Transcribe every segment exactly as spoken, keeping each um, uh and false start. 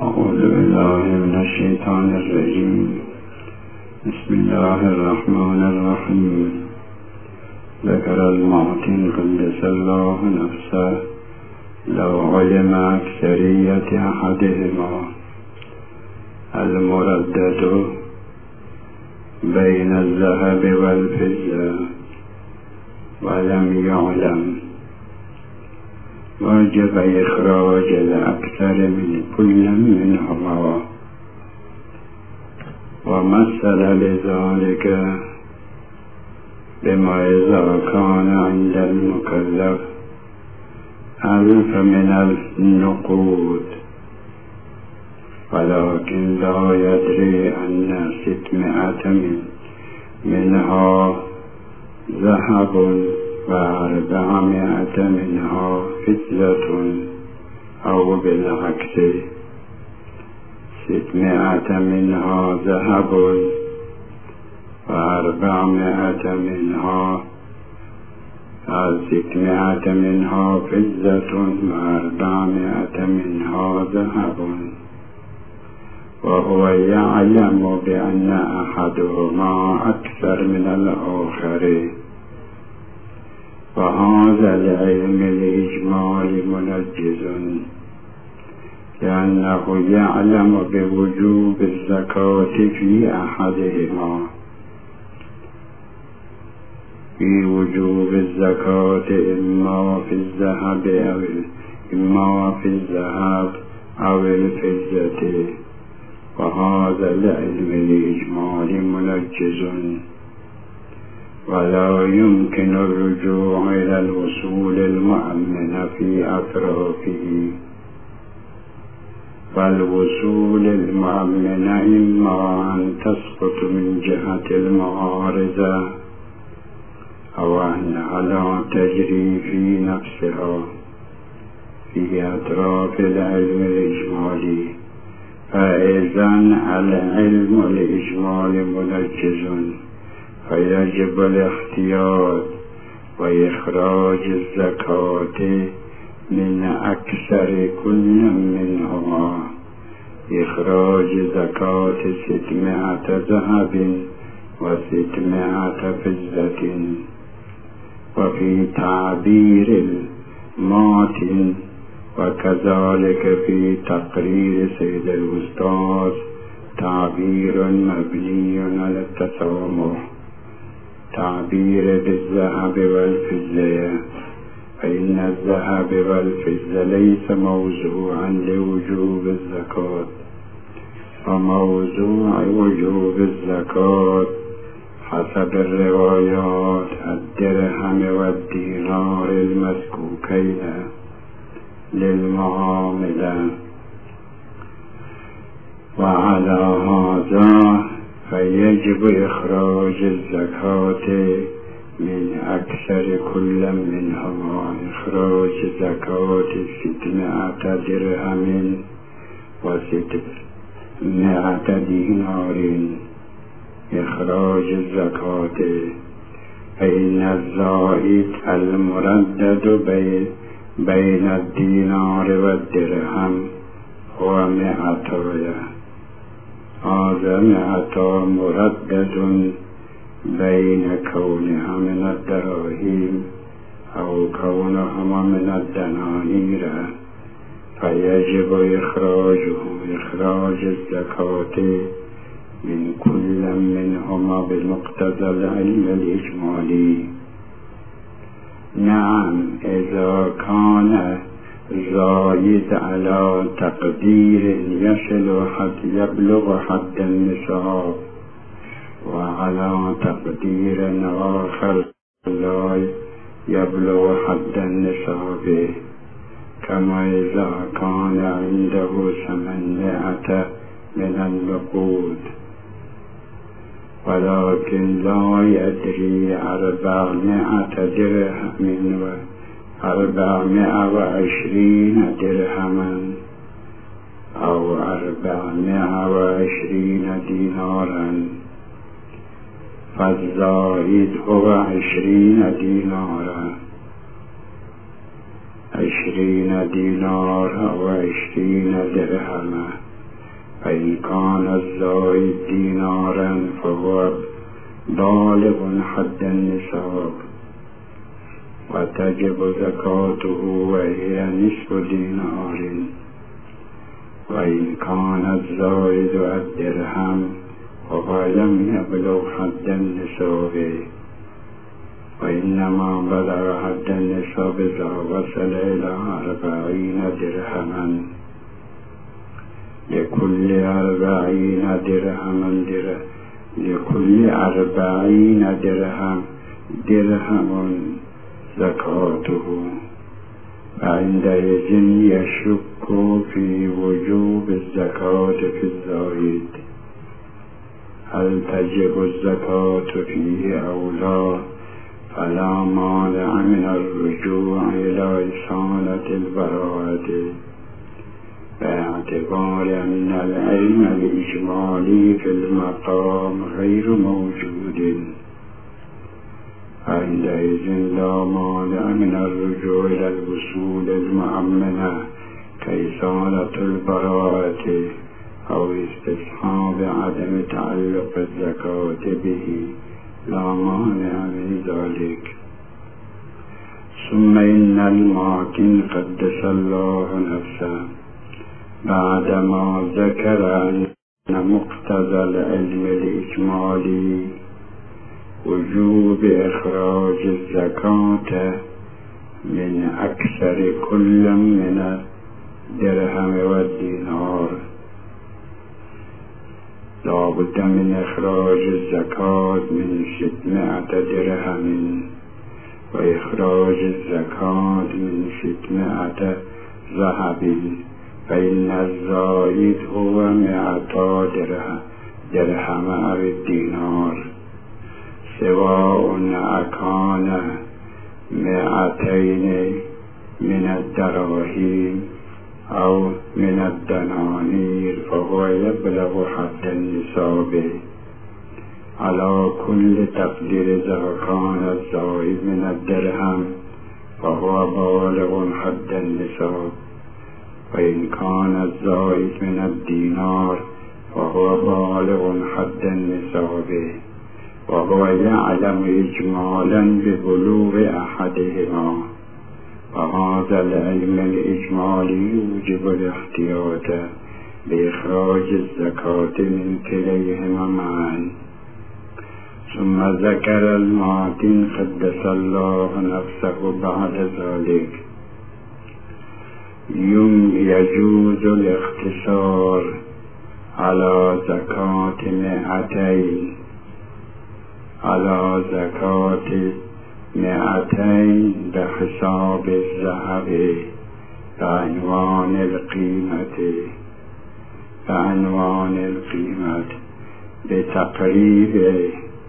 أعوذ بالله من الشيطان الرجيم. بسم الله الرحمن الرحيم. ذكر المعتن قدس الله نفسه لو علم أكثرية أحدهما المردد بين الذهب والفضة ولم يعلم وجب إخراج الأكثر من كل منهما. ومثل لذلك بما إذا كان عند المكلف ألف من النقود ولكن لا يدري أن ستمائة منها ذهب وأربعمائة منها فضة أو بالعكس ستمائة منها ذهب وأربعمائة منها ستمائة منها فضة وأربعمائة منها ذهب، وهو يعلم بأن أحدهما أكثر من الآخر. وهذا العلم الإجمال منجز، لأنه يعلم بوجوب الزكاة في أحدهما في وجوب الزكاة إما في الذهب أو إما في الذهب أو الفضة. وهذا العلم الإجمال منجز، ولا يمكن الرجوع إلى الوصول المؤمن في أطرافه، فالوصول المؤمن إما أن تسقط من جهة المعارضة أو أنها لا تجري في نفسها في أطراف العلم الإجمالي. فإذا العلم الإجمالي منجز، فيجب الاحتياط وإخراج الزكاة من أكثر كل منهما. إخراج زكاة ستمائة ذهب وستمائة فضة. وفي تعبير الماتن وكذلك في تقرير سيد الأستاذ تعبير مبني على التسامح، تعبير بالذهب والفضة، فإن الذهب والفضة ليس موضوعا لوجوب الزكاة، وموضوع وجوب الزكاة حسب الروايات الدرهم والدينار المسكوكين للمعاملة. وعلى هذا فيجب إخراج الزكاة من أكثر كل منهما. إخراج زكاة ستمائة درهم وستمائة دينار. إخراج الزكاة، فإن الزائد المردد بين بين الدينار والدرهم هو مئتايا. هذا مئتا مردد بين كونها من الدراهم أو كونهما من الدنانير، فيجب إخراجه إخراج الزكاة من كل منهما بمقتضى العلم الإجمالي. نعم، إذا كان زايد على تقدير يصل حد يبلغ حد النصاب، وعلى تقدير آخر لا يبلغ حد النصاب، كما إذا كان عنده ثمانمائة من النقود ولكن لا يدري أربعمائة درهم وأربعمائة وعشرين درهما أو أربعمائة وعشرين دينارا، فالزائد هو عشرين دينارا عشرين دينار وعشرين درهم فإن كان الزائد دينارا فهو بالغ حد النصاب وتجب زكاته وهي نصف دينار. وإن كان الزائد الدرهم وهو لم يبلغ حد النصاب، وإنما بلغ حد النصاب إذا وصل إلى أربعين درهما. لكل أربعين درهما درهم لكل أربعين درهم درهم زكاته. فعندئذ يشك في وجوب الزكاة في الزائد، هل تجب الزكاة فيه أو لا؟ فلا مانع من الرجوع إلى إصالة البراءة، باعتبار أن العلم الإجمالي في المقام غير موجود. عندئذ لا مانع من الرجوع إلى الوصول المؤمنة كإصالة البراءة أو استصحاب عدم تعلق الزكاة به، لا مانع من ذلك. ثم إن الماكن قدس الله نفسه بعدما ذكر أن مقتضى العلم الإجمالي وجوب إخراج الزكاة من أكثر كل من الدرهم والدينار، لا بد من إخراج الزكاة من ستمائة درهم، وإخراج الزكاة من ستمائة ذهب، فإن الزائد هو مئتا درهم درهم أو الدينار، سواء أكان مئتين من الدراهم أو من الدنانير، فهو يبلغ حد النصاب. على كل تقدير إذا كان الزائد من الدرهم فهو بالغ حد النصاب، وإن كان الزائد من الدينار فهو بالغ حد النصاب، وهو يعلم إجمالا ببلوغ أحدهما. وهذا العلم الإجمالي يوجب الاحتياط بإخراج الزكاة من كليهما معا. ثم ذكر المعتن قدس الله نفسه بعد ذلك يجوز الاختصار على زكاة مئتين على زكاة مئتين بحساب الذهب بعنوان القيمة بعنوان القيمة بتقريب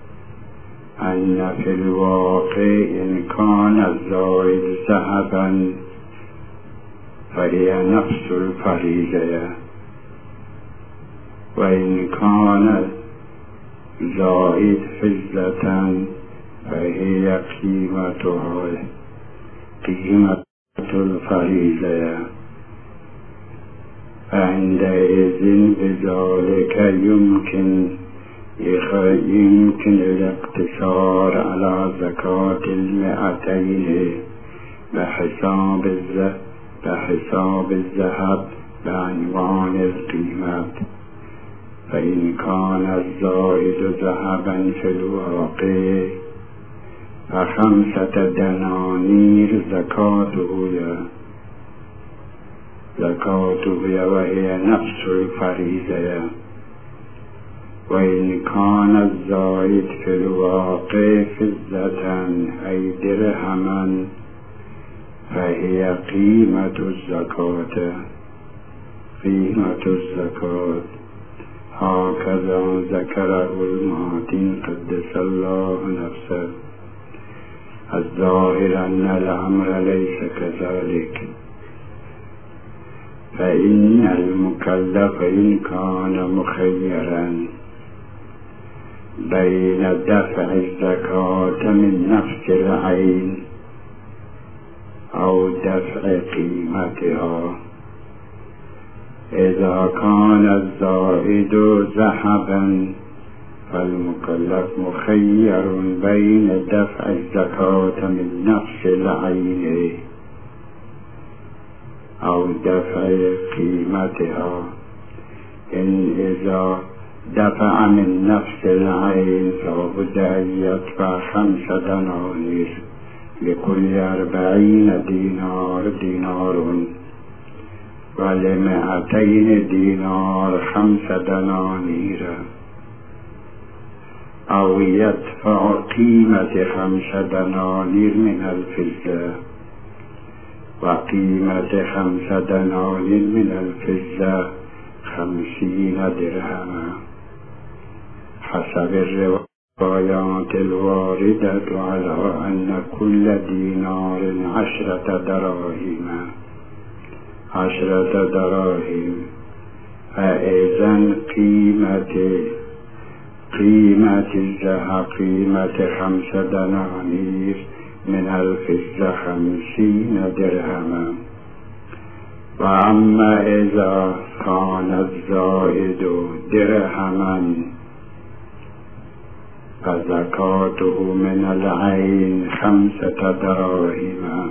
أن في الواقع إن كان الزائد ذهبا فهي نفس الفريضة، وإن كان زائد فضة فهي قيمتها قيمة الفريضة. فعندئذ بذلك يمكن يمكن الاقتصار على زكاة المئتين بحساب الذهب بحساب الذهب بعنوان القيمة، فإن كان الزائد ذهبا في الواقع فخمسة دنانير زكاته زكاته وهي نفس الفريضة. وإن كان الزائد في الواقع فضة أي درهما فهي قيمة الزكاة قيمة الزكاة هكذا ذكره المعتن قدس الله نفسه. الظاهر أن الأمر ليس كذلك، فإن المكلف إن كان مخيرا بين دفع الزكاة من نفس العين أو دفع قيمتها اذا كان الزائد ذهبا فالمكلف مخير بين دفع الزكاة من نفس العين أو دفع قيمتها. إن إذا دفع من نفس العين فبد أن يدفع خمس دنانير لكل أربعين دينار دينار، ولمئتين دينار خمس دنانير، أو يدفع قيمة خمس دنانير من الفضة وقيمة خمس دنانير من الفضة خمسين درهما حسب الروايات الواردة على أن كل دينار عشرة دراهم عشرة دراهم. فإذن قيمة قيمة الذهب قيمة خمس دنانير من الفضة خمسين درهما. وأما إذا كان الزائد درهما فزكاته من العين خمسة دراهم،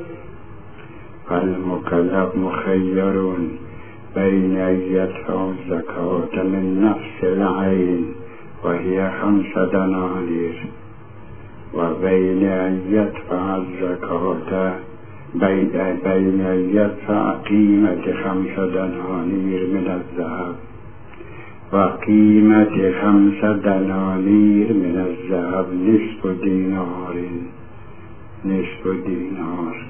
فالمكلف مخير بين أن يدفع الزكاة من نفس العين وهي خمس دنانير، وبين أن يدفع الزكاة بين بين أن يدفع قيمة خمس دنانير من الذهب وقيمة خمس دنانير من الذهب نصف دينار نصف دينار.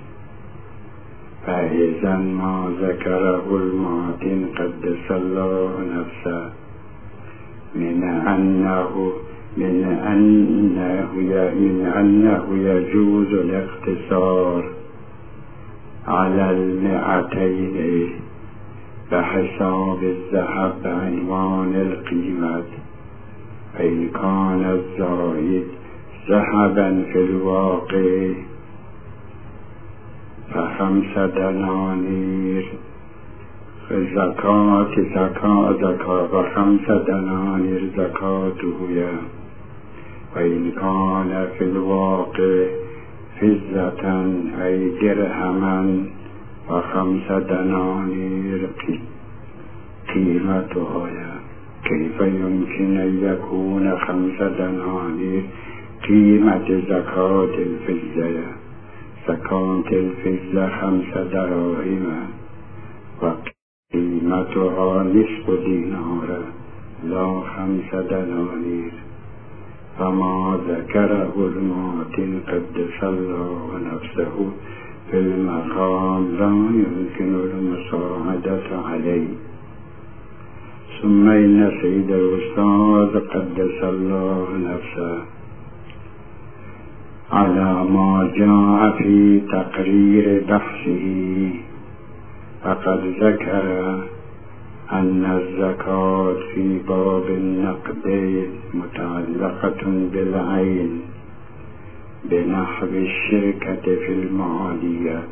فإذا ما ذكره المعتن قدس الله نفسه من أنه من أنه من أنه يجوز الاقتصار على المئتين بحساب الذهب بعنوان القيمة، فإن كان الزائد ذهبا في الواقع فخمس دنانير زكاة زكاة زكاة وخمس دنانير زكاته، وإن كان في الواقع فضة أي درهما وخمس دنانير قيمتها. كيف يمكن أن يكون خمس دنانير قيمة زكاة الفضة؟ زكاة الفضة خمس دراهم وقيمتها نصف دينار لا خمس دنانير. فما ذكره المعتن قدس الله نفسه في المقام لا يمكن المساعدة عليه. ثم إن سيد الأستاذ قدس الله نفسه على ما جاء في تقرير بحثه فقد ذكر أن الزكاة في باب النقد متعلقة بالعين بنحو الشركة في الماليات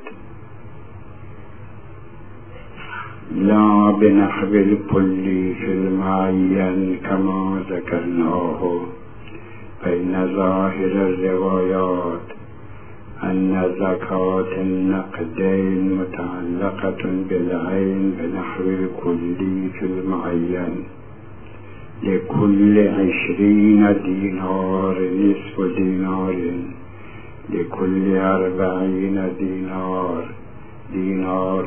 لا بنحو الكل في المعين كما ذكرناه. فإن ظاهر الروايات أن زكاة النقدين متعلقة بالعين بنحو الكل في المعين لكل عشرين دينار نصف دينار، لكل أربعين دينار دينار،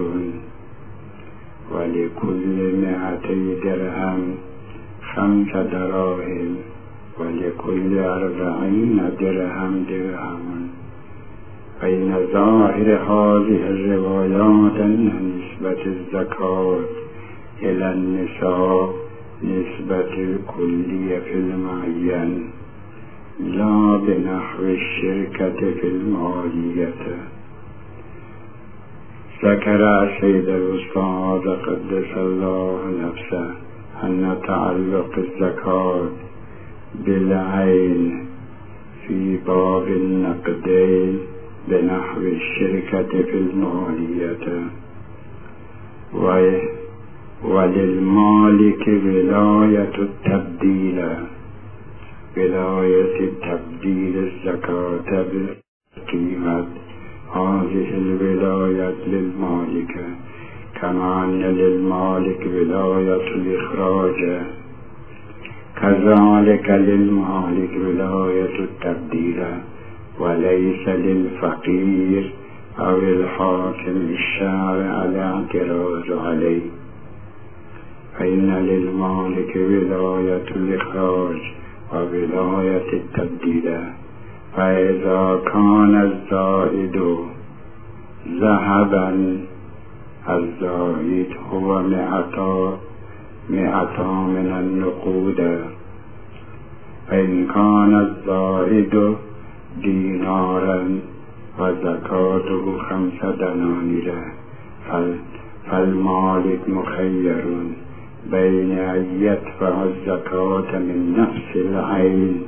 ولكل مئتي درهم خمس دراهم، ولكل أربعين درهم درهم. فإن ظاهر هذه الروايات أن نسبة الزكاة إلى النساء نسبة الكلية في المعين لا بنحو الشركة في المالية. ذكر السيد الأستاذ قدس الله نفسه أن تعلق الزكاة بالعين في باب النقدين بنحو الشركة في المالية، وللمالك ولاية التبديل، ولاية تبديل الزكاة بالقيمة. هذه الولاية للمالك، كما أن للمالك ولاية الإخراج، كذلك للمالك ولاية التبديل، وليس للفقير أو الحاكم الشارع الاعتراض عليه. فإن للمالك ولاية الإخراج وولاية التبديل. فإذا كان الزائد ذهبا، الزائد هو مئتا مئتا من النقود. فإن كان الزائد دينارا وزكاته خمس دنانير، فالمالك مخير بين أن يدفع الزكاة من نفس العين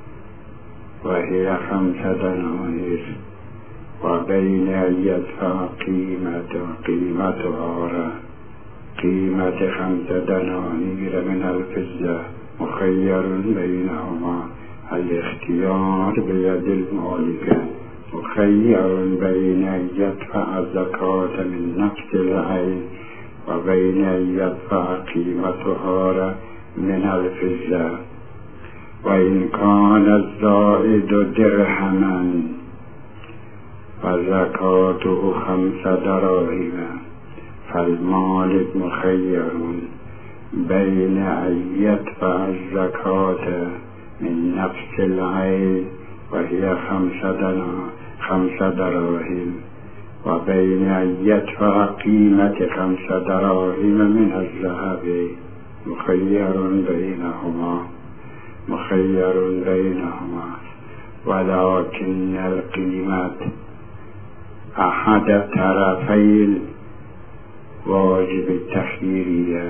وهي خمس دنانير، وبين أن يدفع قيمة قيمتها قيمة خمس دنانير من الفضة. مخير بينهما، الاختيار بيد المالك. مخير بين أن يدفع الزكاة من نفس العين وبين أن يدفع قيمتها من الفضة. وإن كان الزائد درهما فزكاته خمس دراهم، فالمالك مخير بين أن يدفع الزكاة من نفس العين وهي خمس دراهم وبين أن يدفع قيمة خمس دراهم من الذهب. مخير بينهما مخير بينهما ولكن القيمة أحد طرفي الواجب التخييرية.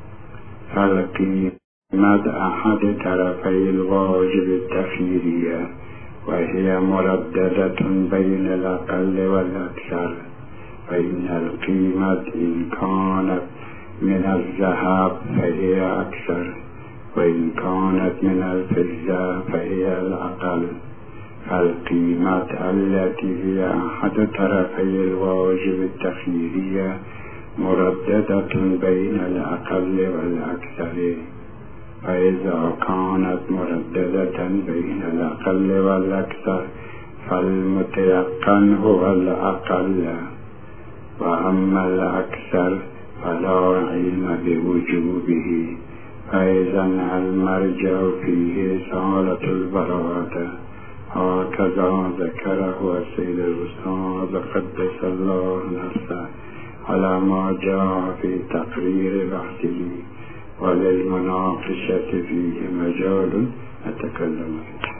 فالقيمة أحد طرفي الواجب التخييرية، وهي مرددة بين الأقل والأكثر. فإن القيمة إن كانت من الذهب فهي أكثر، وإن كانت من الفضة فهي الأقل. فالقيمة التي هي أحد طرفي الواجب التخييرية مرددة بين الأقل والأكثر. فإذا كانت مرددة بين الأقل والأكثر فالمتيقن هو الأقل، وأما الأكثر فلا علم بوجوبه. فإذا المرجع فيه سالة البراءة، هكذا ذكره السيد الأستاذ قدس الله نفسه على ما جاء في تقرير بحثه، وللمناقشة فيه مجال أتكلم فيه.